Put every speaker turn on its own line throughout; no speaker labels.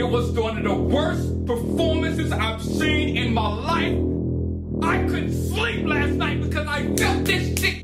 It was one of the worst performances I've seen in my life. I couldn't sleep last night because I felt this shit.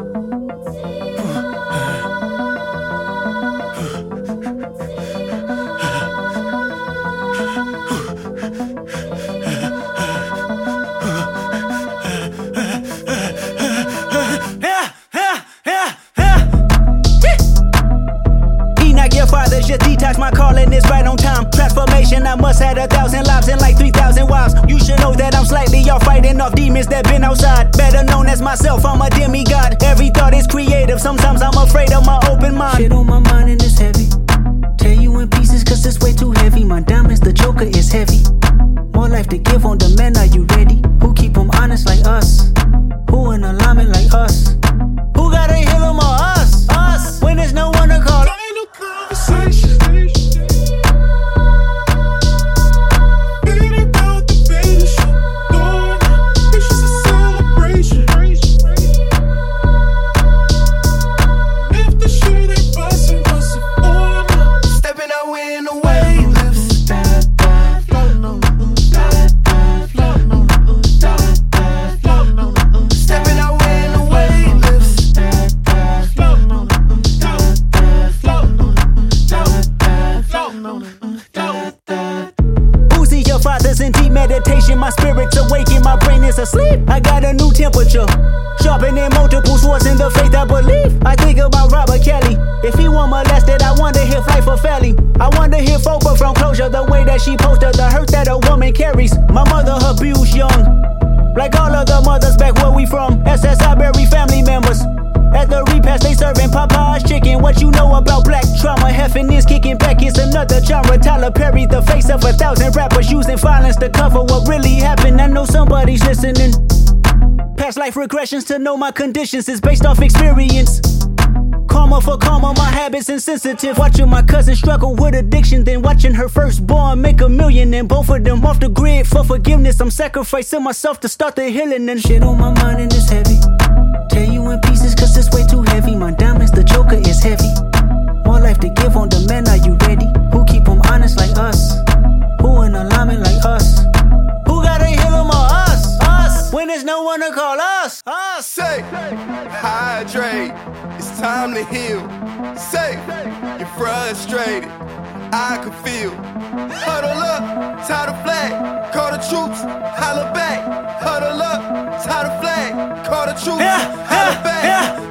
Just detox, my calling is right on time. Transformation, I must have 1,000 lives and like 3,000 wives. You should know that I'm slightly off, fighting off demons that been outside. Better known as myself, I'm a demigod. Every thought is creative, sometimes I'm afraid of my open mind. Shit on my mind and it's heavy. Tear you in pieces cause it's way too heavy. My diamonds, the joker is heavy. More life to give on demand, are you ready? Who keep them honest like us? Who in alignment like us? Who gotta heal them or us? Us, when there's no one to call. In deep meditation, my spirit's awakened, my brain is asleep. I got a new temperature, sharpening multiple swords in the faith I believe. I think about Robert Kelly. If he were molested, I wonder if life for felly. I wonder if Oprah from Closure, the way that she posted the hurt that a woman carries. My mother abused young, like all of the mothers back where we from. SSI bury family members. At the repast, they serving Popeye's chicken. What you know about black trauma? Heffing is kicking back, it's another genre. Tyler Perry, the face of 1,000 rappers using violence to cover what really happened. I know somebody's listening. Past life regressions to know my conditions is based off experience. Karma for karma, my habits insensitive. Watching my cousin struggle with addiction, then watching her firstborn make $1 million, and both of them off the grid for forgiveness. I'm sacrificing myself to start the healing, and shit on my mind and it's heavy. Tear you in pieces cause it's way too heavy. My diamonds, the joker is heavy. More life to give on demand, are you ready? Who keep them honest like us? Who in alignment like us? Who gotta heal them or us? Us, when there's no one to call us? Us.
Say, hydrate, it's time to heal. Say, you're frustrated, I can feel. Huddle up, tie the flag, call the troops, holla back. Huddle up, tie the flag, call the troops, holla back.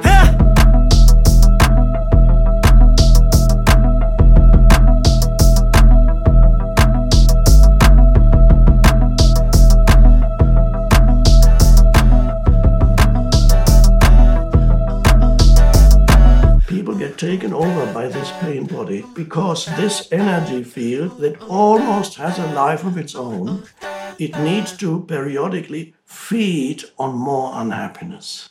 People get taken over by this pain body because this energy field that almost has a life of its own, it needs to periodically feed on more unhappiness.